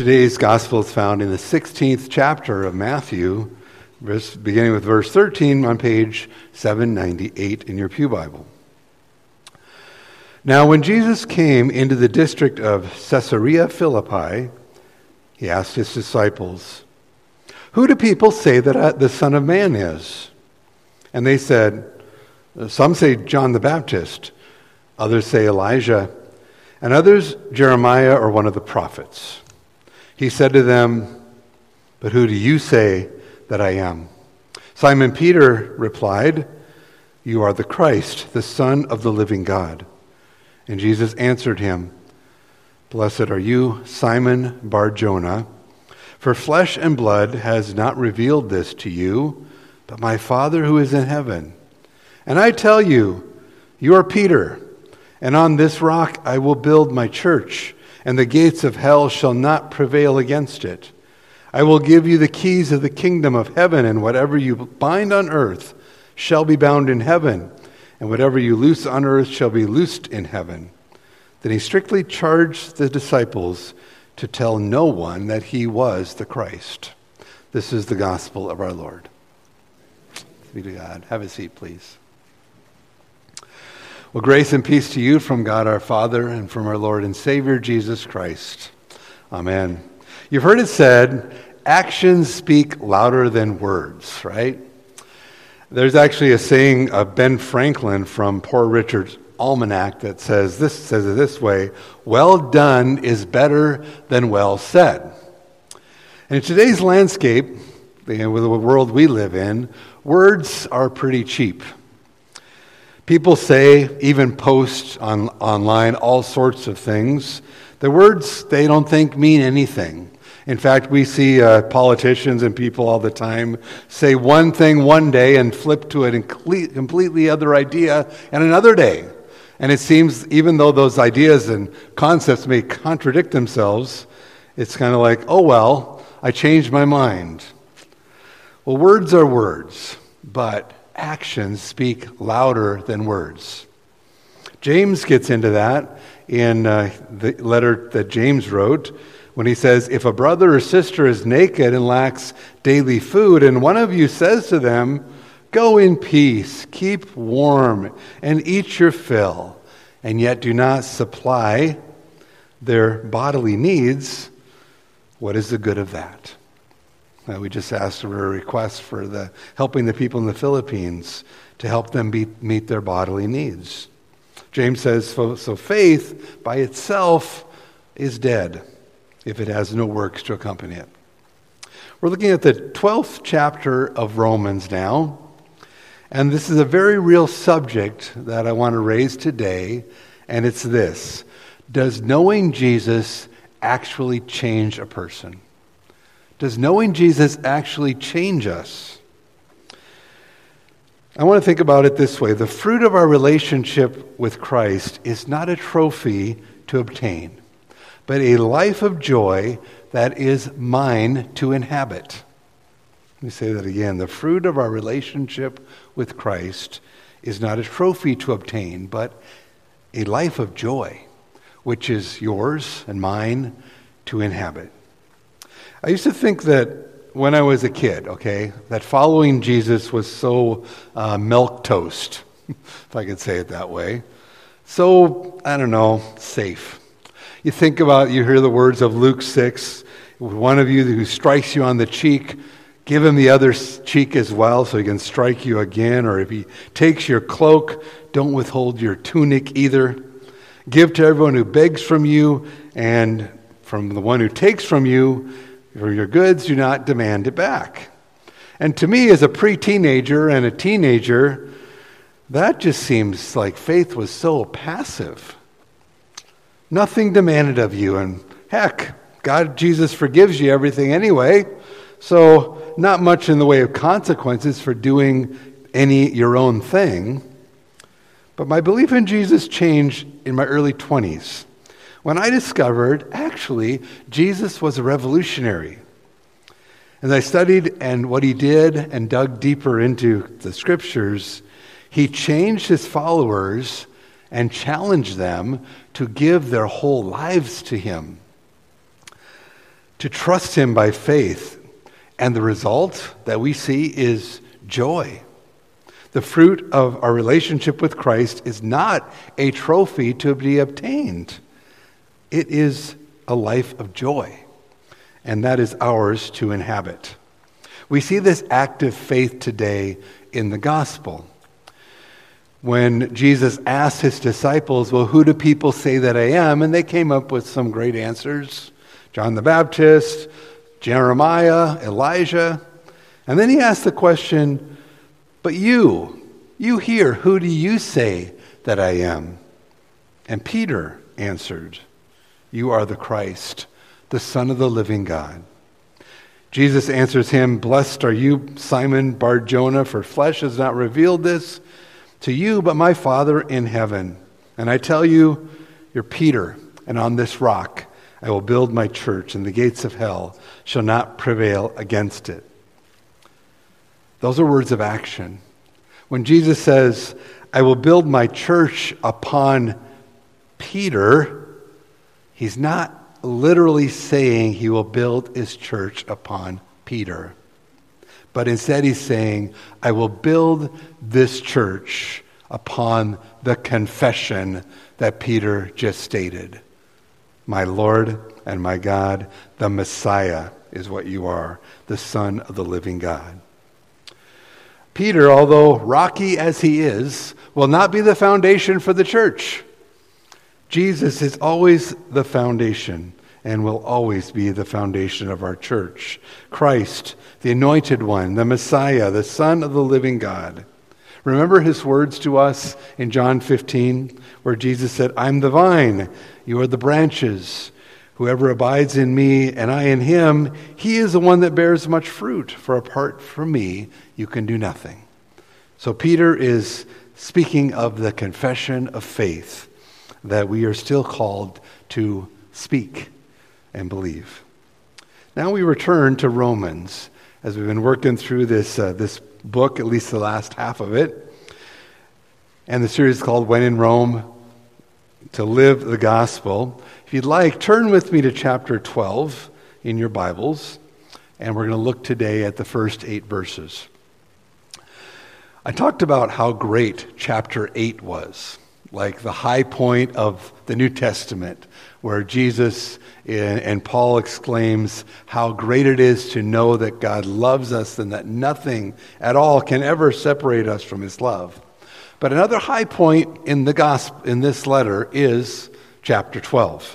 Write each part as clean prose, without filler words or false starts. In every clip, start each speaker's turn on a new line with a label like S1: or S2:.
S1: Today's gospel is found in the 16th chapter of Matthew, beginning with verse 13 on page 798 in your Pew Bible. Now, when Jesus came into the district of Caesarea Philippi, he asked his disciples, "Who do people say that the Son of Man is?" And they said, "Some say John the Baptist, others say Elijah, and others Jeremiah or one of the prophets." He said to them, "But who do you say that I am?" Simon Peter replied, "You are the Christ, the Son of the living God." And Jesus answered him, "Blessed are you, Simon Bar-Jonah, for flesh and blood has not revealed this to you, but my Father who is in heaven. And I tell you, you are Peter, and on this rock I will build my church, and the gates of hell shall not prevail against it. I will give you the keys of the kingdom of heaven, and whatever you bind on earth shall be bound in heaven, and whatever you loose on earth shall be loosed in heaven." Then he strictly charged the disciples to tell no one that he was the Christ. This is the gospel of our Lord. Be to God. Have a seat, please. Well, grace and peace to you from God our Father and from our Lord and Savior Jesus Christ. Amen. You've heard it said, actions speak louder than words, right? There's actually a saying of Ben Franklin from Poor Richard's Almanac that says it this way: "Well done is better than well said." And in today's landscape, with the world we live in, words are pretty cheap. People say, even post online, all sorts of things. The words they don't think mean anything. In fact, we see politicians and people all the time say one thing one day and flip to a completely other idea and another day. And it seems, even though those ideas and concepts may contradict themselves, it's kind of like, oh well, I changed my mind. Well, words are words, but actions speak louder than words. James gets into that in the letter that James wrote when he says, "If a brother or sister is naked and lacks daily food, and one of you says to them, 'Go in peace, keep warm, and eat your fill,' and yet do not supply their bodily needs, what is the good of that?" We just asked for a request for helping the people in the Philippines to help them meet their bodily needs. James says, so faith by itself is dead if it has no works to accompany it. We're looking at the 12th chapter of Romans now, and this is a very real subject that I want to raise today, and it's this: does knowing Jesus actually change a person? Does knowing Jesus actually change us? I want to think about it this way. The fruit of our relationship with Christ is not a trophy to obtain, but a life of joy that is mine to inhabit. Let me say that again. The fruit of our relationship with Christ is not a trophy to obtain, but a life of joy, which is yours and mine to inhabit. I used to think that when I was a kid, that following Jesus was so milquetoast, if I could say it that way. So, safe. You hear the words of Luke 6, one of you who strikes you on the cheek, give him the other cheek as well so he can strike you again. Or if he takes your cloak, don't withhold your tunic either. Give to everyone who begs from you, and from the one who takes from you, for your goods, do not demand it back. And to me, as a pre-teenager and a teenager, that just seems like faith was so passive. Nothing demanded of you, and heck, Jesus forgives you everything anyway, so not much in the way of consequences for doing your own thing. But my belief in Jesus changed in my early 20s. When I discovered, actually, Jesus was a revolutionary. As I studied and what he did and dug deeper into the scriptures, he changed his followers and challenged them to give their whole lives to him. to trust him by faith. And the result that we see is joy. The fruit of our relationship with Christ is not a trophy to be obtained. It is a life of joy, and that is ours to inhabit. We see this active faith today in the gospel. When Jesus asked his disciples, well, who do people say that I am? And they came up with some great answers. John the Baptist, Jeremiah, Elijah. And then he asked the question, but you here, who do you say that I am? And Peter answered, you are the Christ, the Son of the living God. Jesus answers him, blessed are you, Simon Bar-Jonah, for flesh has not revealed this to you, but my Father in heaven. And I tell you, you're Peter, and on this rock I will build my church, and the gates of hell shall not prevail against it. Those are words of action. When Jesus says, I will build my church upon Peter, he's not literally saying he will build his church upon Peter. But instead he's saying, I will build this church upon the confession that Peter just stated. My Lord and my God, the Messiah is what you are, the Son of the living God. Peter, although rocky as he is, will not be the foundation for the church. Jesus is always the foundation and will always be the foundation of our church. Christ, the Anointed One, the Messiah, the Son of the living God. Remember his words to us in John 15, where Jesus said, I'm the vine, you are the branches. Whoever abides in me and I in him, he is the one that bears much fruit, for apart from me, you can do nothing. So Peter is speaking of the confession of faith that we are still called to speak and believe. Now we return to Romans, as we've been working through this book, at least the last half of it. And the series is called When in Rome, to Live the Gospel. If you'd like, turn with me to chapter 12 in your Bibles, and we're going to look today at the first 8 verses. I talked about how great chapter 8 was, like the high point of the New Testament, where Jesus and Paul exclaims how great it is to know that God loves us and that nothing at all can ever separate us from his love. But another high point in the gospel, in this letter, is chapter 12.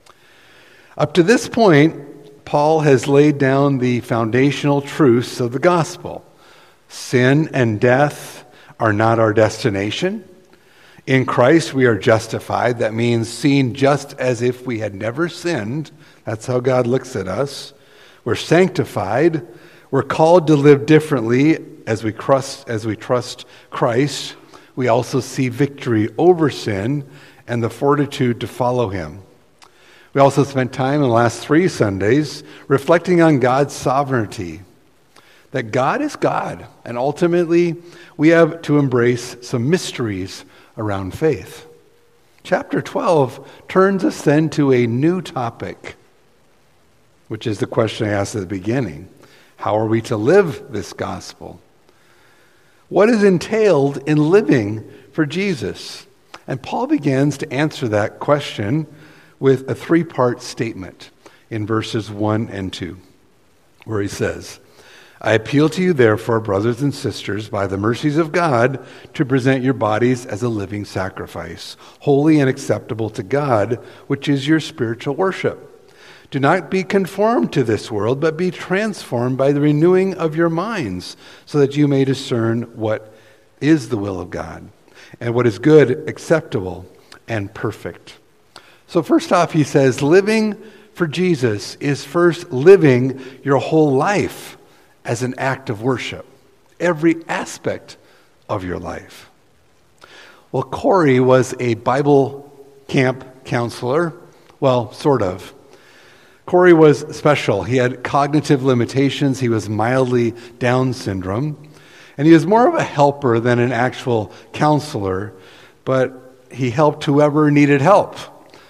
S1: Up to this point, Paul has laid down the foundational truths of the gospel. Sin and death are not our destination. In Christ, we are justified. That means seen just as if we had never sinned. That's how God looks at us. We're sanctified. We're called to live differently as we trust Christ. We also see victory over sin and the fortitude to follow him. We also spent time in the last 3 Sundays reflecting on God's sovereignty. That God is God, and ultimately we have to embrace some mysteries around faith. Chapter 12 turns us then to a new topic, which is the question I asked at the beginning. How are we to live this gospel? What is entailed in living for Jesus? And Paul begins to answer that question with a 3-part statement in verses 1 and 2, where he says, I appeal to you, therefore, brothers and sisters, by the mercies of God, to present your bodies as a living sacrifice, holy and acceptable to God, which is your spiritual worship. Do not be conformed to this world, but be transformed by the renewing of your minds, so that you may discern what is the will of God, and what is good, acceptable, and perfect. So first off, he says, living for Jesus is first living your whole life as an act of worship, every aspect of your life. Well, Corey was a Bible camp counselor. Well, sort of. Corey was special. He had cognitive limitations. He was mildly Down syndrome. And he was more of a helper than an actual counselor, but he helped whoever needed help.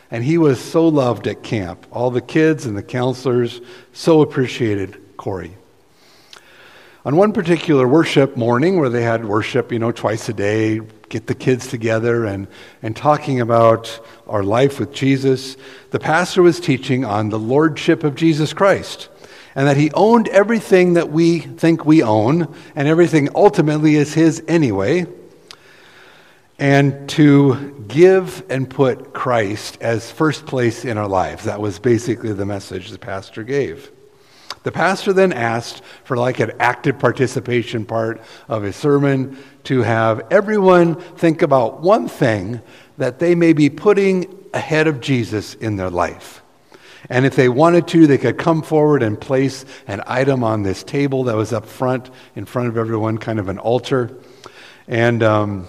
S1: And he was so loved at camp. All the kids and the counselors so appreciated Corey. On one particular worship morning where they had worship, twice a day, get the kids together and talking about our life with Jesus, the pastor was teaching on the lordship of Jesus Christ and that he owned everything that we think we own and everything ultimately is his anyway, and to give and put Christ as first place in our lives. That was basically the message the pastor gave. The pastor then asked for like an active participation part of his sermon to have everyone think about one thing that they may be putting ahead of Jesus in their life. And if they wanted to, they could come forward and place an item on this table that was up front, in front of everyone, kind of an altar. And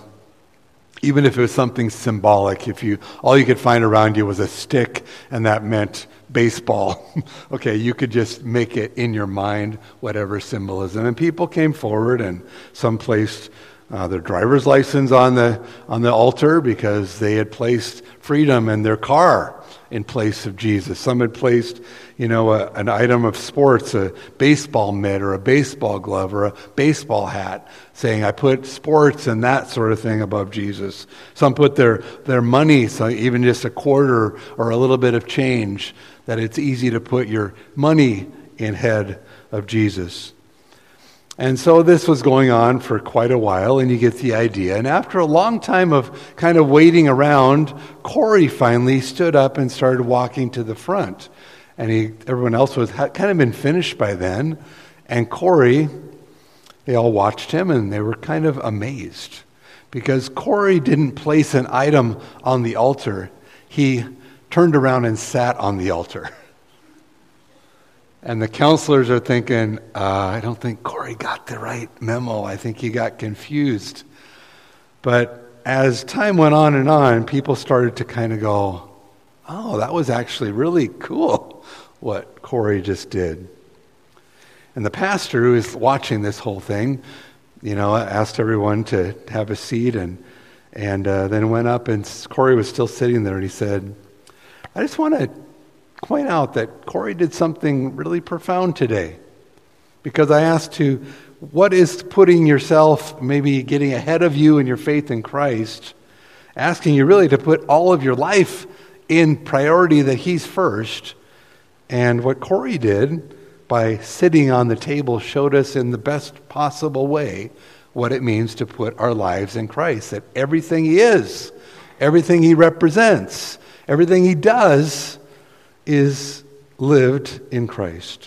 S1: even if it was something symbolic, all you could find around you was a stick, and that meant baseball. Okay, you could just make it in your mind, whatever symbolism. And people came forward, and some placed their driver's license on the altar because they had placed freedom in their car in place of Jesus. Some had placed, an item of sports, a baseball mitt or a baseball glove or a baseball hat, saying, I put sports and that sort of thing above Jesus. Some put their money, so even just a quarter or a little bit of change, that it's easy to put your money in head of Jesus. And so this was going on for quite a while, and you get the idea. And after a long time of kind of waiting around, Corey finally stood up and started walking to the front. And everyone else had kind of been finished by then. And Corey, they all watched him, and they were kind of amazed. Because Corey didn't place an item on the altar. He turned around and sat on the altar. And the counselors are thinking, I don't think Corey got the right memo. I think he got confused. But as time went on, people started to kind of go, oh, that was actually really cool what Corey just did. And the pastor, who is watching this whole thing, asked everyone to have a seat and then went up, and Corey was still sitting there, and he said, I just want to point out that Corey did something really profound today, because I asked what is putting yourself, maybe getting ahead of you in your faith in Christ, asking you really to put all of your life in priority that he's first. And what Corey did by sitting on the table showed us in the best possible way what it means to put our lives in Christ, that everything he is, everything he represents, everything he does is lived in Christ.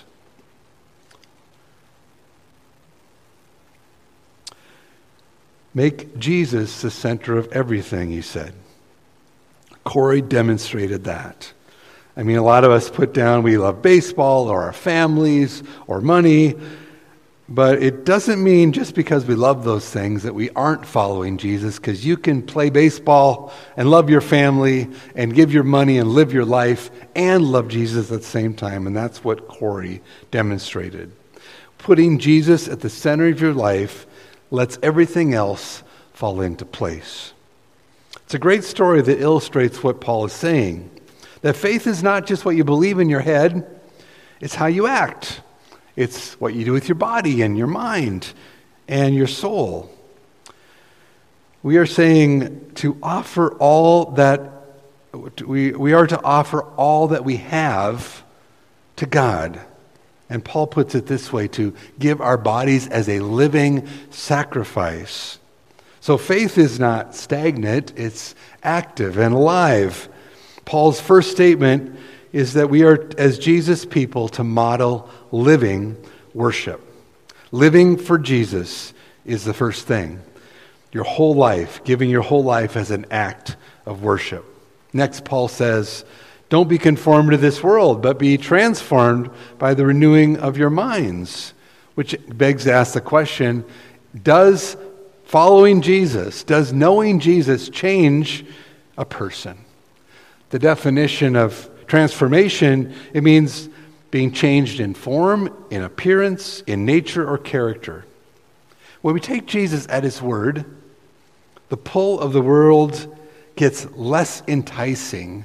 S1: Make Jesus the center of everything, he said. Corey demonstrated that. A lot of us put down we love baseball or our families or money, but it doesn't mean just because we love those things that we aren't following Jesus, because you can play baseball and love your family and give your money and live your life and love Jesus at the same time, and that's what Corey demonstrated. Putting Jesus at the center of your life lets everything else fall into place. It's a great story that illustrates what Paul is saying, that faith is not just what you believe in your head, it's how you act. It's what you do with your body and your mind and your soul. We are saying to offer all that we are to offer all that we have to God. And Paul puts it this way, to give our bodies as a living sacrifice. So faith is not stagnant, it's active and alive. Paul's first statement is that we are, as Jesus people, to model living worship. Living for Jesus is the first thing. Your whole life, giving your whole life as an act of worship. Next, Paul says, don't be conformed to this world, but be transformed by the renewing of your minds. Which begs to ask the question, does following Jesus, does knowing Jesus change a person? The definition of transformation, it means being changed in form, in appearance, in nature, or character. When we take Jesus at his word, the pull of the world gets less enticing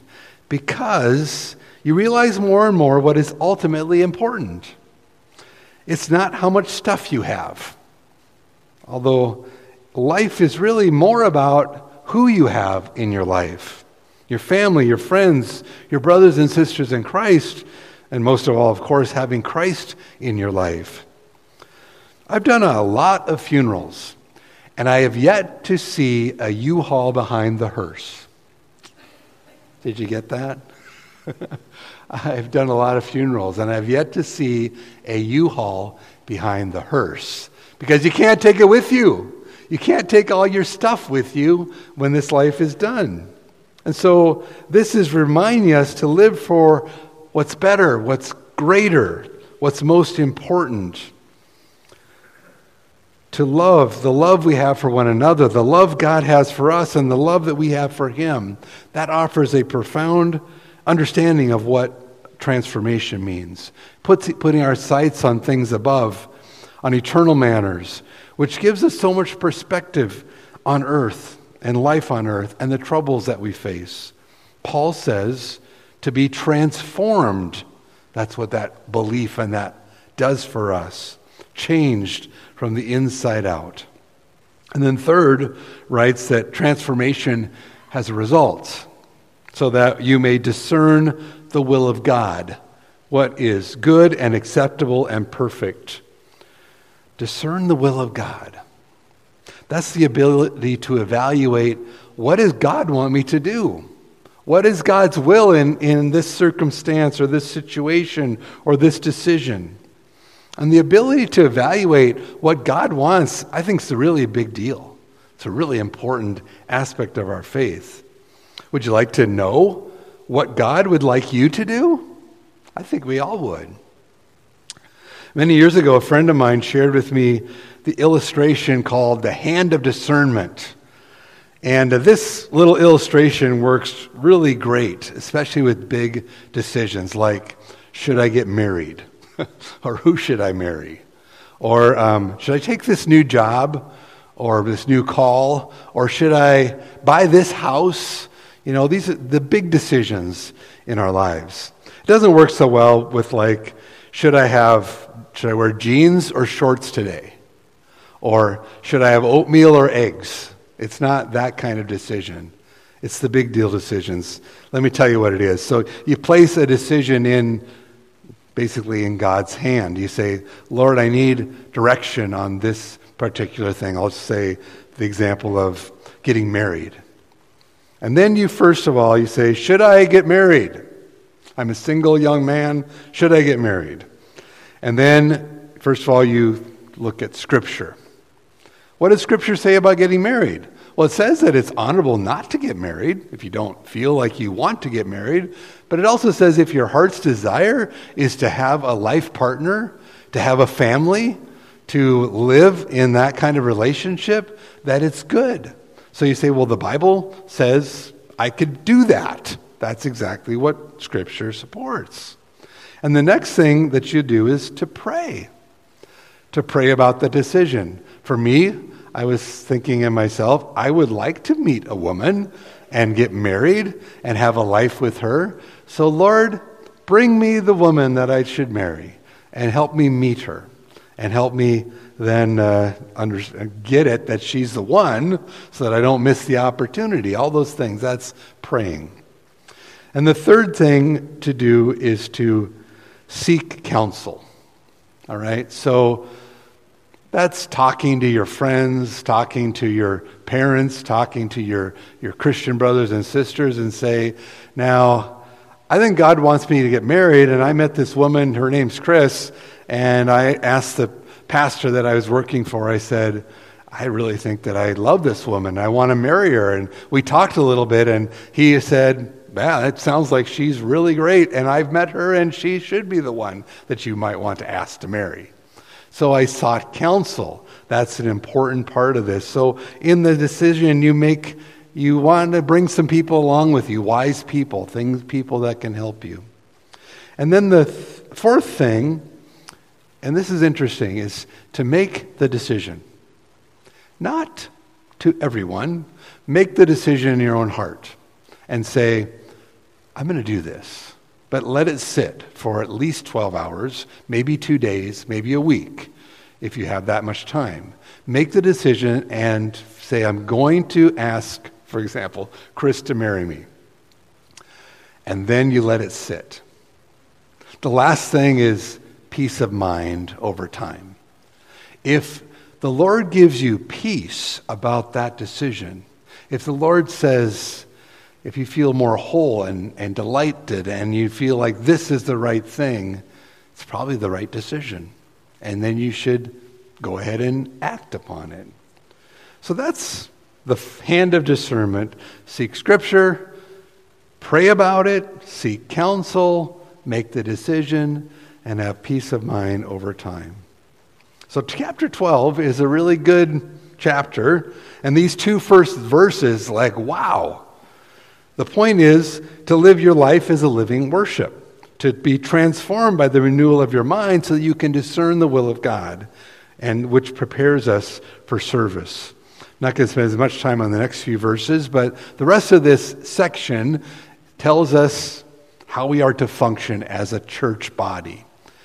S1: because you realize more and more what is ultimately important. It's not how much stuff you have, although life is really more about who you have in your life. Your family, your friends, your brothers and sisters in Christ, and most of all, of course, having Christ in your life. I've done a lot of funerals, and I have yet to see a U-Haul behind the hearse. Did you get that? I've done a lot of funerals, and I've yet to see a U-Haul behind the hearse, because you can't take it with you. You can't take all your stuff with you when this life is done. And so this is reminding us to live for what's better, what's greater, what's most important. To love, the love we have for one another, the love God has for us, and the love that we have for Him, that offers a profound understanding of what transformation means. Putting our sights on things above, on eternal manners, which gives us so much perspective on earth and life on earth and the troubles that we face. Paul says to be transformed. That's what that belief and that does for us. Changed from the inside out. And then third, writes that transformation has a result, so that you may discern the will of God, what is good and acceptable and perfect. Discern the will of God. That's the ability to evaluate, what does God want me to do? What is God's will in this circumstance or this situation or this decision? And the ability to evaluate what God wants, I think, is a really big deal. It's a really important aspect of our faith. Would you like to know what God would like you to do? I think we all would. Many years ago, a friend of mine shared with me the illustration called the hand of discernment. And this little illustration works really great, especially with big decisions like, should I get married? Or who should I marry? Or should I take this new job or this new call? Or should I buy this house? You know, these are the big decisions in our lives. It doesn't work so well with like, should I wear jeans or shorts today? Or should I have oatmeal or eggs? It's not that kind of decision. It's the big deal decisions. Let me tell you what it is. So you place a decision basically in God's hand. You say, Lord, I need direction on this particular thing. I'll just say the example of getting married. And then first of all, you say, should I get married? I'm a single young man. Should I get married? And then, first of all, you look at Scripture. What does Scripture say about getting married? Well, it says that it's honorable not to get married if you don't feel like you want to get married. But it also says if your heart's desire is to have a life partner, to have a family, to live in that kind of relationship, that it's good. So you say, well, the Bible says I could do that. That's exactly what Scripture supports. And the next thing that you do is to pray about the decision. For me, I was thinking in myself, I would like to meet a woman and get married and have a life with her. So Lord, bring me the woman that I should marry and help me meet her and help me then get it that she's the one so that I don't miss the opportunity. All those things, that's praying. And the third thing to do is to seek counsel. All right? So that's talking to your friends, talking to your parents, talking to your Christian brothers and sisters and say, now, I think God wants me to get married, and I met this woman, her name's Chris, and I asked the pastor that I was working for, I said, I really think that I love this woman. I want to marry her. And we talked a little bit, and he said, yeah, it sounds like she's really great, and I've met her, and she should be the one that you might want to ask to marry. So I sought counsel. That's an important part of this. So in the decision you make, you want to bring some people along with you, wise people, people that can help you. And then the fourth thing, and this is interesting, is to make the decision. Not to everyone. Make the decision in your own heart and say, I'm going to do this, but let it sit for at least 12 hours, maybe 2 days, maybe a week, if you have that much time. Make the decision and say, I'm going to ask, for example, Chris to marry me. And then you let it sit. The last thing is peace of mind over time. If the Lord gives you peace about that decision, if the Lord says, if you feel more whole and delighted and you feel like this is the right thing, it's probably the right decision. And then you should go ahead and act upon it. So that's the hand of discernment. Seek Scripture, pray about it, seek counsel, make the decision, and have peace of mind over time. So chapter 12 is a really good chapter. And these two first verses, like, wow. The point is to live your life as a living worship, to be transformed by the renewal of your mind so that you can discern the will of God, and which prepares us for service. I'm not going to spend as much time on the next few verses, but the rest of this section tells us how we are to function as a church body.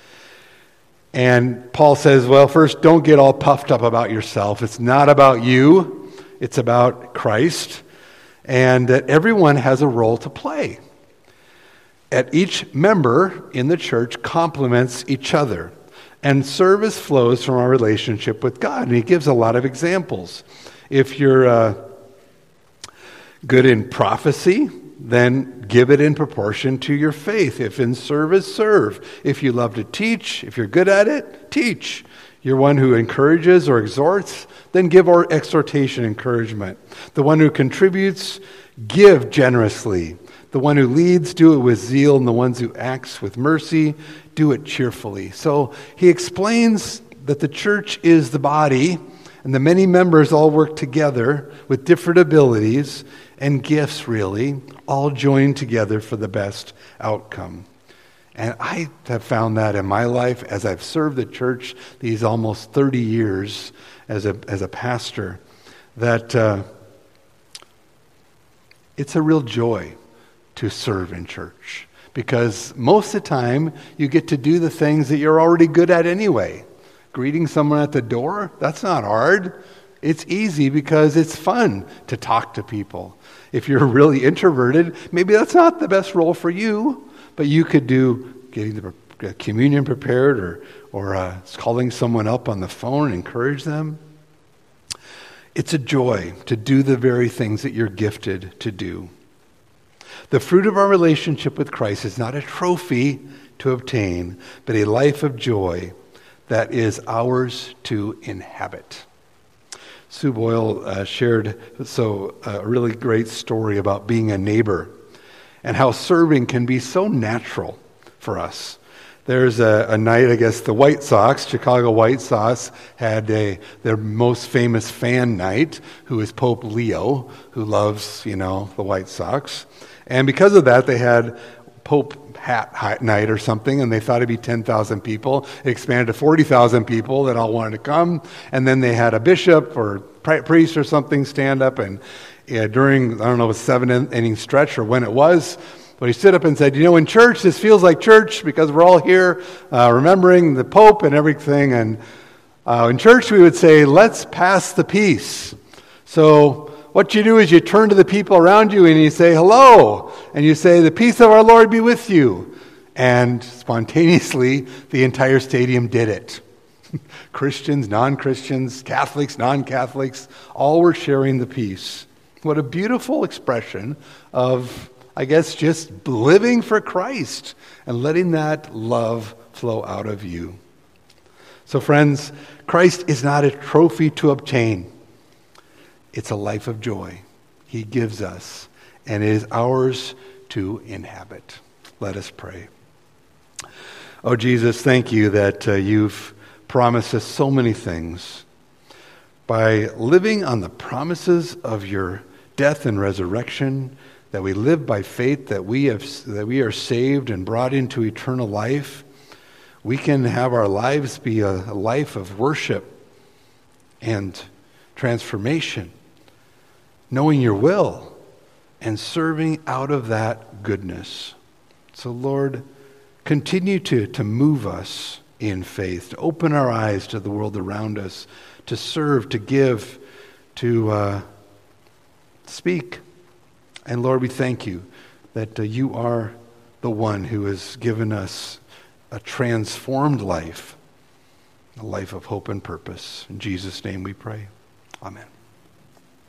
S1: And Paul says, well, first, don't get all puffed up about yourself. It's not about you. It's about Christ. And that everyone has a role to play. At each member in the church complements each other. And service flows from our relationship with God. And he gives a lot of examples. If you're good in prophecy, then give it in proportion to your faith. If in service, serve. If you love to teach, if you're good at it, teach. You're one who encourages or exhorts, then give our exhortation encouragement. The one who contributes, give generously. The one who leads, do it with zeal. And the ones who acts with mercy, do it cheerfully. So he explains that the church is the body, and the many members all work together with different abilities and gifts, really, all joined together for the best outcome. And I have found that in my life as I've served the church these almost 30 years as a pastor, that it's a real joy to serve in church. Because most of the time, you get to do the things that you're already good at anyway. Greeting someone at the door, that's not hard. It's easy because it's fun to talk to people. If you're really introverted, maybe that's not the best role for you, but you could do getting the communion prepared or calling someone up on the phone and encourage them. It's a joy to do the very things that you're gifted to do. The fruit of our relationship with Christ is not a trophy to obtain, but a life of joy that is ours to inhabit. Sue Boyle shared a really great story about being a neighbor and how serving can be so natural for us. There's a night, I guess, the White Sox, Chicago White Sox, had their most famous fan night, who is Pope Leo, who loves, the White Sox. And because of that, they had Pope Hat night or something, and they thought it'd be 10,000 people. It expanded to 40,000 people that all wanted to come. And then they had a bishop or priest or something stand up, and during, I don't know, a 7-inning stretch or when it was, but he stood up and said, in church, this feels like church because we're all here remembering the Pope and everything. And in church, we would say, let's pass the peace. So what you do is you turn to the people around you and you say, hello. And you say, the peace of our Lord be with you. And spontaneously, the entire stadium did it. Christians, non-Christians, Catholics, non-Catholics, all were sharing the peace. What a beautiful expression of, I guess, just living for Christ and letting that love flow out of you. So friends, Christ is not a trophy to obtain. It's a life of joy he gives us, and it is ours to inhabit. Let us pray. Oh, Jesus, thank you that you've promised us so many things. By living on the promises of your death and resurrection, that we live by faith, that we are saved and brought into eternal life, we can have our lives be a life of worship and transformation, knowing your will and serving out of that goodness. So Lord, continue to move us in faith, to open our eyes to the world around us, to serve, to give, to speak. And Lord, we thank you that you are the one who has given us a transformed life, a life of hope and purpose. In Jesus' name we pray. Amen.